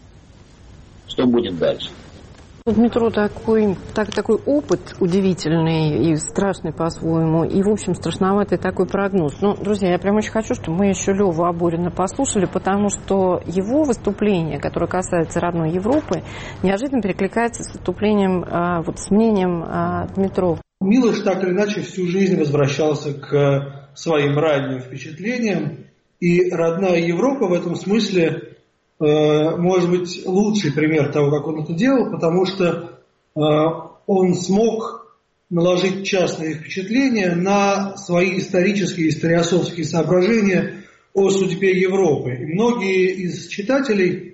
Что будет дальше? Дмитро, такой, так, такой опыт удивительный и страшный по-своему, и, в общем, страшноватый такой прогноз. Но, друзья, я прям очень хочу, чтобы мы еще Леву Аборина послушали, потому что его выступление, которое касается родной Европы, неожиданно перекликается с выступлением, вот, с мнением Дмитро. Милош так или иначе всю жизнь возвращался к своим ранним впечатлениям, и родная Европа в этом смысле может быть лучший пример того, как он это делал, потому что он смог наложить частные впечатления на свои исторические, историосовские соображения о судьбе Европы. И многие из читателей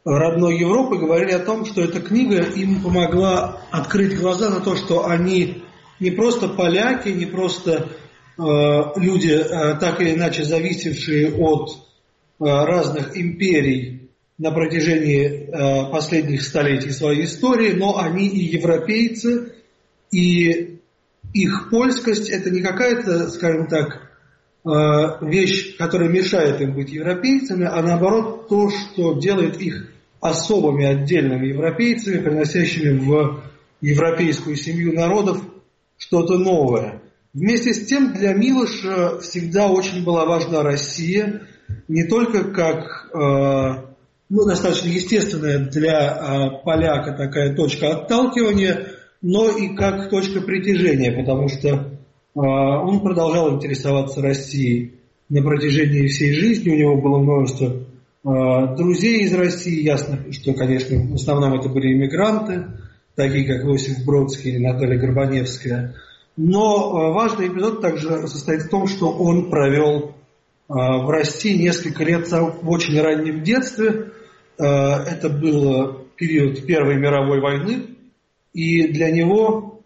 родной Европы говорили о том, что эта книга им помогла открыть глаза на то, что они не просто поляки, не просто э, люди, э, так или иначе зависевшие от э, разных империй на протяжении э, последних столетий своей истории, но они и европейцы, и их польскость – это не какая-то, скажем так, э, вещь, которая мешает им быть европейцами, а наоборот то, что делает их особыми отдельными европейцами, приносящими в европейскую семью народов что-то новое. Вместе с тем для Милоша всегда очень была важна Россия, не только как э, ну, достаточно естественная для э, поляка такая точка отталкивания, но и как точка притяжения, потому что э, он продолжал интересоваться Россией на протяжении всей жизни, у него было множество э, друзей из России, ясно, что, конечно, в основном это были иммигранты, такие как Иосиф Бродский или Наталья Горбаневская. Но важный эпизод также состоит в том, что он провел в России несколько лет в очень раннем детстве. Это был период Первой мировой войны, и для него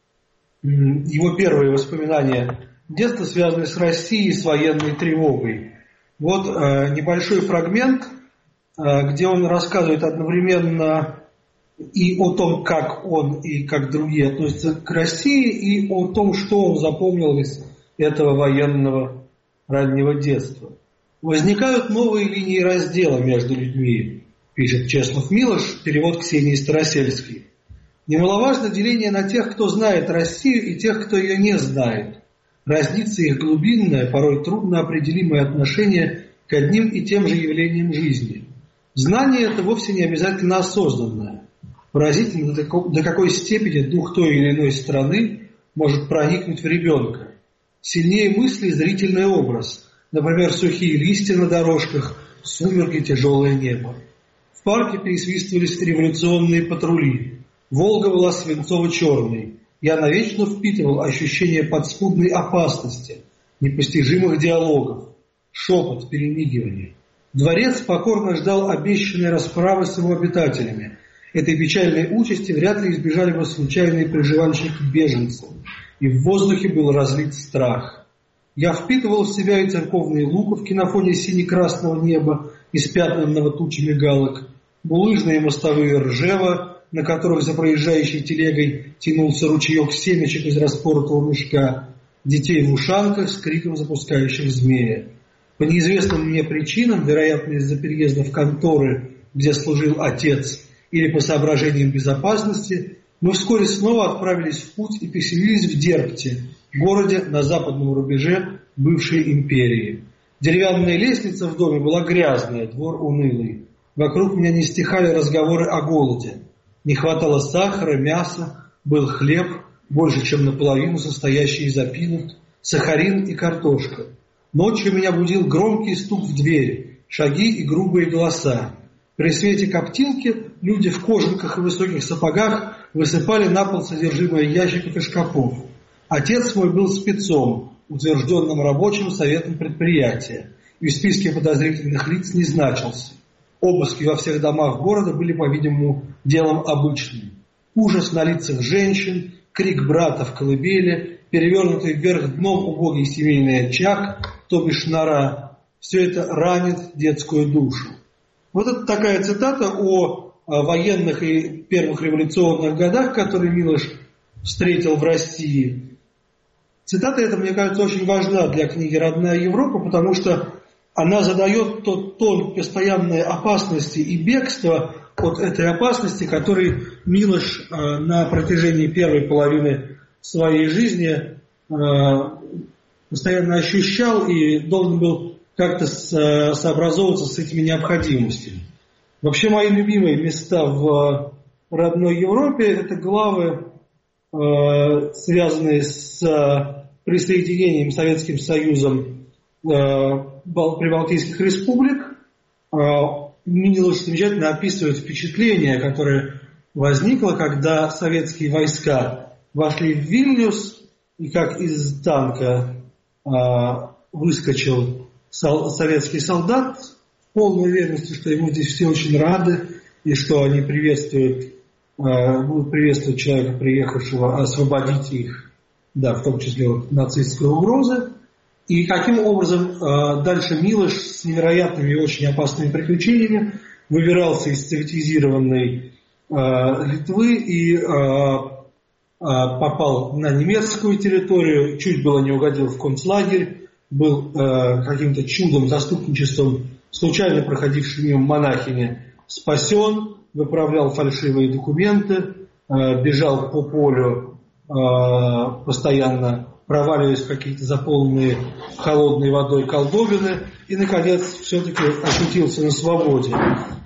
его первые воспоминания детства связаны с Россией и с военной тревогой. Вот небольшой фрагмент, где он рассказывает одновременно и о том, как он и как другие относятся к России, и о том, что он запомнил из этого военного раннего детства. Возникают новые линии раздела между людьми, пишет Чеслав Милош, перевод Ксении Старосельской. Немаловажно деление на тех, кто знает Россию, и тех, кто ее не знает. Разница их глубинное, порой трудно определимое отношение к одним и тем же явлениям жизни. Знание это вовсе не обязательно осознанное. Поразительно, до какой степени дух той или иной страны может проникнуть в ребенка. Сильнее мысли зрительный образ, например, сухие листья на дорожках, сумерки, тяжелое небо. В парке пересвистывались революционные патрули. Волга была свинцово-черной. Я навечно впитывал ощущение подспудной опасности, непостижимых диалогов, шепот, перемигивание. Дворец покорно ждал обещанной расправы с его обитателями. Этой печальной участи вряд ли избежали бы случайные приживальщики-беженцы, и в воздухе был разлит страх. Я впитывал в себя и церковные луковки на фоне сине-красного неба, испятнанного тучами галок, булыжные мостовые Ржева, на которых за проезжающей телегой тянулся ручеек семечек из распоротого мешка, детей в ушанках с криком запускающих змея. По неизвестным мне причинам, вероятно, из-за переезда в конторы, где служил отец, или по соображениям безопасности, мы вскоре снова отправились в путь и поселились в Дербте, городе на западном рубеже бывшей империи. Деревянная лестница в доме была грязная, двор унылый. Вокруг меня не стихали разговоры о голоде. Не хватало сахара, мяса, был хлеб, больше чем наполовину состоящий из опилок, сахарин и картошка. Ночью меня будил громкий стук в дверь, шаги и грубые голоса. При свете коптилки люди в кожанках и высоких сапогах высыпали на пол содержимое ящиков и шкафов. Отец мой был спецом, утвержденным рабочим советом предприятия, и в списке подозрительных лиц не значился. Обыски во всех домах города были, по-видимому, делом обычным. Ужас на лицах женщин, крик брата в колыбели, перевернутый вверх дном убогий семейный очаг, то бишь нора, все это ранит детскую душу. Вот это такая цитата о военных и первых революционных годах, которые Милош встретил в России. Цитата эта, мне кажется, очень важна для книги «Родная Европа», потому что она задает тот тон постоянной опасности и бегства от этой опасности, который Милош на протяжении первой половины своей жизни постоянно ощущал и должен был как-то сообразовываться с этими необходимостями. Вообще мои любимые места в родной Европе – это главы, связанные с присоединением Советским Союзом прибалтийских республик. Милош замечательно описывает впечатление, которое возникло, когда советские войска вошли в Вильнюс, и как из танка выскочил советский солдат в полной уверенности, что ему здесь все очень рады, и что они приветствуют, будут приветствовать человека, приехавшего освободить их, да, в том числе от нацистской угрозы. И каким образом дальше Милош с невероятными и очень опасными приключениями выбирался из советизированной Литвы и попал на немецкую территорию, чуть было не угодил в концлагерь, был каким-то чудом, заступничеством случайно проходившей мимо монахини спасен, выправлял фальшивые документы, бежал по полю, постоянно проваливаясь в какие-то заполненные холодной водой колдобины, и, наконец, все-таки очутился на свободе.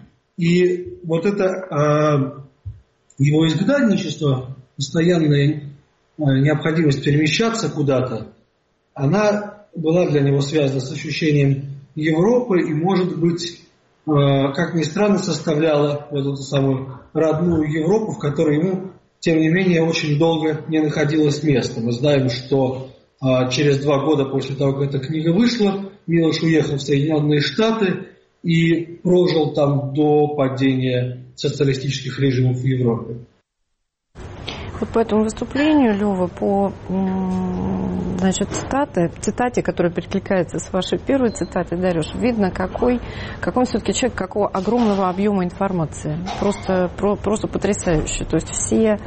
И вот это э, его изгнанничество, постоянная необходимость перемещаться куда-то, она была для него связана с ощущением Европы и, может быть, э, как ни странно, составляла вот эту самую родную Европу, в которой ему, тем не менее, очень долго не находилось места. Мы знаем, что а, через два года после того, как эта книга вышла, Милош уехал в Соединенные Штаты и прожил там до падения социалистических режимов в Европе. Вот по этому выступлению, Лёва, по значит, цитате, цитате, которая перекликается с вашей первой цитатой, Дарюш, видно, какой, какой он все-таки человек, какого огромного объема информации. Просто, про, просто потрясающе. То есть все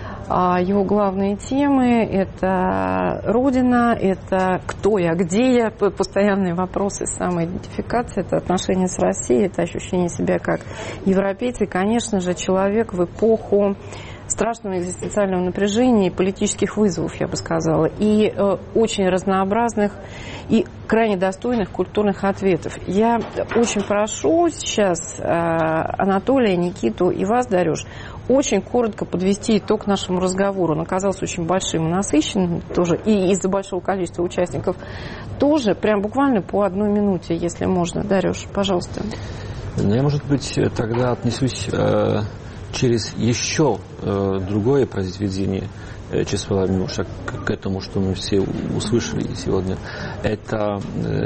а, его главные темы – это Родина, это кто я, где я, постоянные вопросы самоидентификации, это отношения с Россией, это ощущение себя как европейца. И, конечно же, человек в эпоху страшного экзистенциального напряжения и политических вызовов, я бы сказала, и э, очень разнообразных и крайне достойных культурных ответов. Я очень прошу сейчас э, Анатолия, Никиту и вас, Дарюш, очень коротко подвести итог нашему разговору. Он оказался очень большим и насыщенным тоже, и из-за большого количества участников тоже, прям буквально по одной минуте, если можно. Дарюш, пожалуйста. Ну, я, может быть, тогда отнесусь э, через еще э, другое произведение э, Чесслава Милоша к, к этому, что мы все услышали сегодня. Это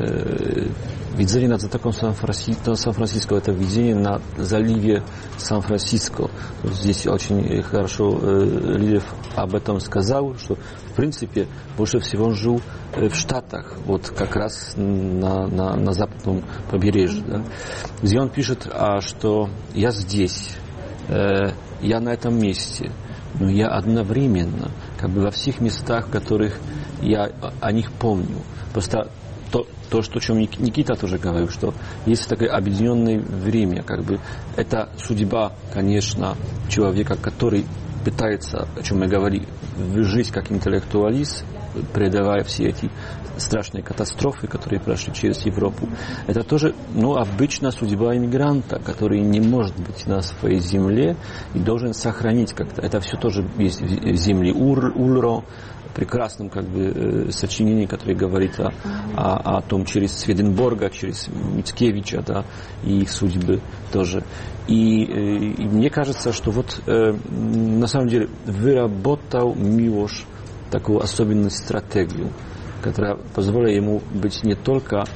э, видение над затоком Сан-Франциско, Сан-Франциско, это видение на заливе Сан-Франциско. Здесь очень хорошо э, Лилев об этом сказал, что в принципе больше всего он жил в Штатах, вот как раз на, на, на западном побережье, да, где он пишет, а, что я здесь, э, я на этом месте, но я одновременно как бы во всех местах, в которых я о них помню. Просто то, то что, о чем Никита тоже говорил, что есть такое объединенное время, как бы это судьба, конечно, человека, который пытается, о чем мы говорили, жить как интеллектуалист, преодолевая все эти страшные катастрофы, которые прошли через Европу. Это тоже, ну, обычная судьба иммигранта, который не может быть на своей земле и должен сохранить как-то. Это все тоже есть в земле Ур, Ульро, прекрасном как бы сочинении, которое говорит о, о, о том через Сведенборга, через Мицкевича, да, и их судьбы тоже. И, и мне кажется, что вот э, на самом деле выработал Милош такую особенную стратегию, которая позволила ему быть не только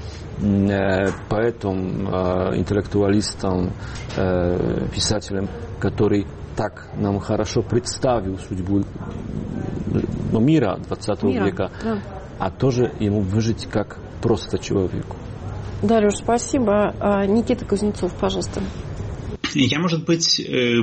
э, поэтом, э, интеллектуалистом, э, писателем, который так нам хорошо представил судьбу ну, мира двадцатого мира, века, да. А тоже ему выжить как просто человеку. Дарюш, спасибо. Никита Кузнецов, пожалуйста. Я, может быть,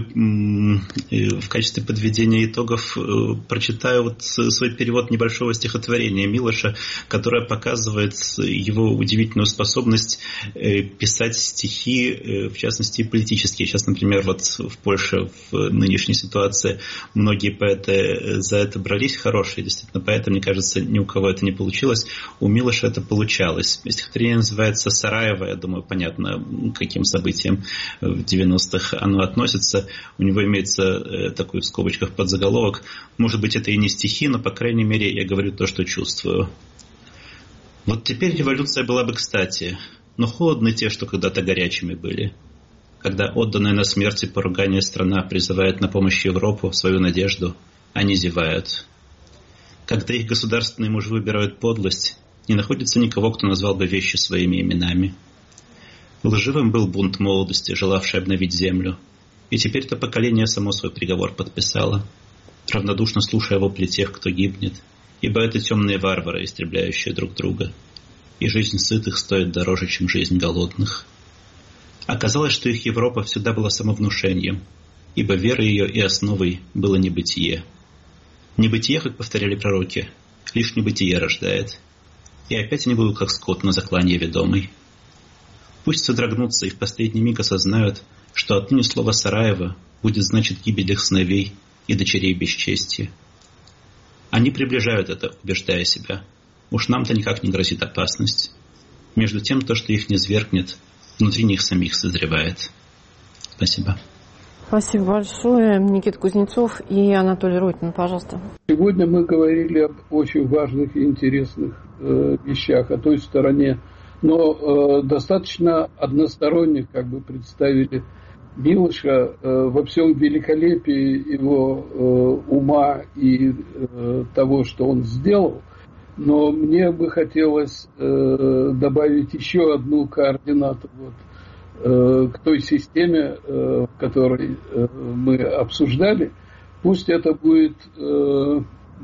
в качестве подведения итогов прочитаю вот свой перевод небольшого стихотворения Милоша, которое показывает его удивительную способность писать стихи, в частности, политические. Сейчас, например, вот в Польше в нынешней ситуации многие поэты за это брались, хорошие действительно поэты, мне кажется, ни у кого это не получилось. У Милоша это получалось. Стихотворение называется «Сараево», я думаю, понятно, каким событиям в девяностых оно относится. У него имеется э, такой в скобочках подзаголовок. Может быть, это и не стихи, но, по крайней мере, я говорю то, что чувствую. Вот теперь революция была бы кстати, но холодны те, что когда-то горячими были. Когда отданная на смерть и поругание страна призывает на помощь Европу, свою надежду, они зевают. Когда их государственные мужи выбирают подлость, не находится никого, кто назвал бы вещи своими именами. Лживым был бунт молодости, желавший обновить землю. И теперь то поколение само свой приговор подписало, равнодушно слушая вопли тех, кто гибнет, ибо это темные варвары, истребляющие друг друга, и жизнь сытых стоит дороже, чем жизнь голодных. Оказалось, что их Европа всегда была самовнушением, ибо верой ее и основой было небытие. Небытие, как повторяли пророки, лишь небытие рождает. И опять они будут как скот на заклание ведомый. Пусть содрогнутся и в последний миг осознают, что отныне слово Сараева будет значить гибель их сыновей и дочерей бесчестия. Они приближают это, убеждая себя. Уж нам-то никак не грозит опасность. Между тем, то, что их низвергнет, внутри них самих созревает. Спасибо. Спасибо большое. Никита Кузнецов и Анатолий Ройтман, пожалуйста. Сегодня мы говорили об очень важных и интересных э, вещах, о той стороне, но э, достаточно односторонних, как бы представили Милоша э, во всем великолепии его э, ума и э, того, что он сделал. Но мне бы хотелось э, добавить еще одну координату вот, э, к той системе, э, которой э, мы обсуждали. Пусть это будет э,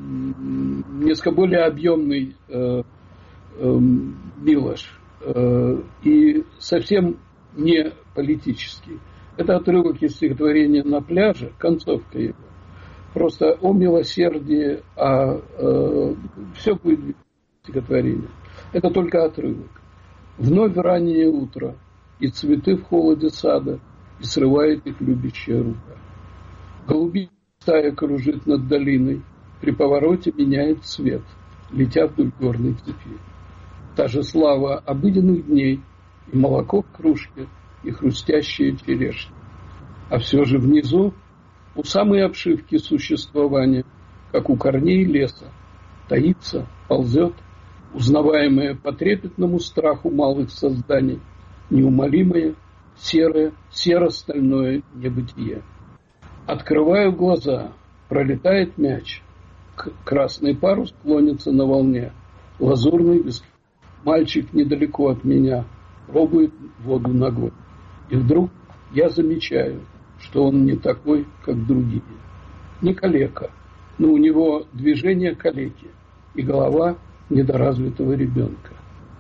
несколько более объемный э, э, Милош э, и совсем не политический. Это отрывок из стихотворения «На пляже», концовка его. Просто о милосердии, а э, все будет стихотворение. Это только отрывок. Вновь раннее утро, и цветы в холоде сада, и срывает их любящая рука. Голубиная стая кружит над долиной, при повороте меняет цвет, летя вдоль горной цепи. Та же слава обыденных дней, и молоко в кружке, и хрустящая черешня. А все же внизу, у самой обшивки существования, как у корней леса, таится, ползет, узнаваемое по трепетному страху малых созданий, неумолимое, серое, серо-стальное небытие. Открываю глаза, пролетает мяч, красный парус клонится на волне, лазурный виск. Мальчик недалеко от меня пробует воду ногой. И вдруг я замечаю, что он не такой, как другие. Не калека, но у него движение калеки и голова недоразвитого ребенка.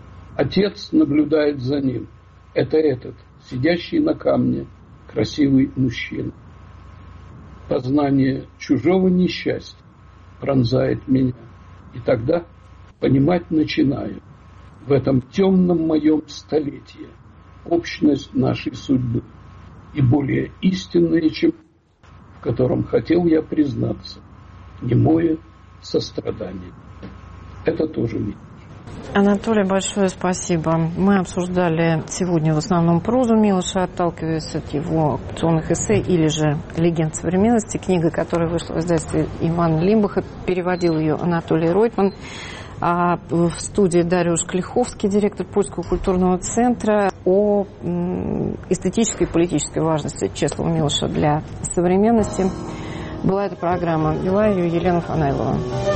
Отец наблюдает за ним. Это этот, сидящий на камне, красивый мужчина. Познание чужого несчастья пронзает меня. И тогда понимать начинаю в этом темном моем столетии общность нашей судьбы и более истинное, чем в котором хотел я признаться, немое сострадание. Это тоже видно. Анатолий, большое спасибо. Мы обсуждали сегодня в основном прозу Милоша, отталкиваясь от его оккупационных эссе или же «Легенд современности», книга, которая вышла в издательстве Ивана Лимбаха, переводил ее Анатолий Ройтман. А в студии Дариуш Клиховский, директор Польского культурного центра, о эстетической и политической важности Чеслава Милоша для современности. Была эта программа. Вела ее Елена Фанайлова.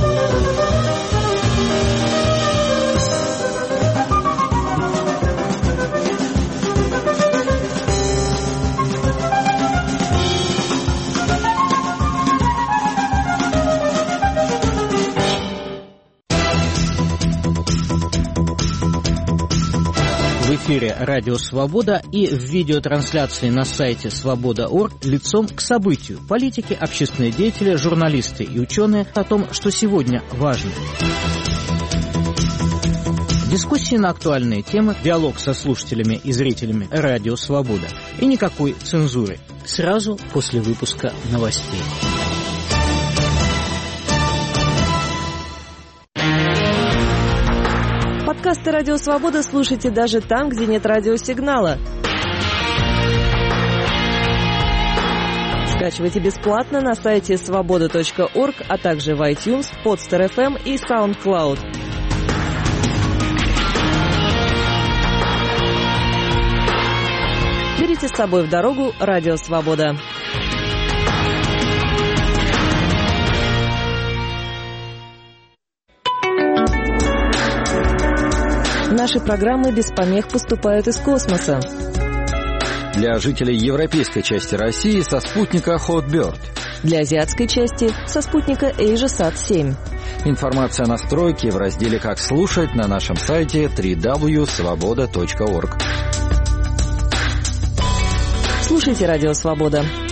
В эфире «Радио Свобода» и в видеотрансляции на сайте свобода точка орг лицом к событию. Политики, общественные деятели, журналисты и ученые о том, что сегодня важно. Дискуссии на актуальные темы, диалог со слушателями и зрителями «Радио Свобода». И никакой цензуры. Сразу после выпуска новостей. Подкасты «Радио Свобода» слушайте даже там, где нет радиосигнала. Скачивайте бесплатно на сайте свобода точка орг, а также в iTunes, Podster эф эм и SoundCloud. Берите с собой в дорогу «Радио Свобода». Наши программы без помех поступают из космоса. Для жителей европейской части России со спутника Hotbird. Для азиатской части со спутника AsiaSat семь. Информация о настройке в разделе «Как слушать» на нашем сайте дабл-ю дабл ю дабл ю точка свобода точка орг. Слушайте «Радио Свобода».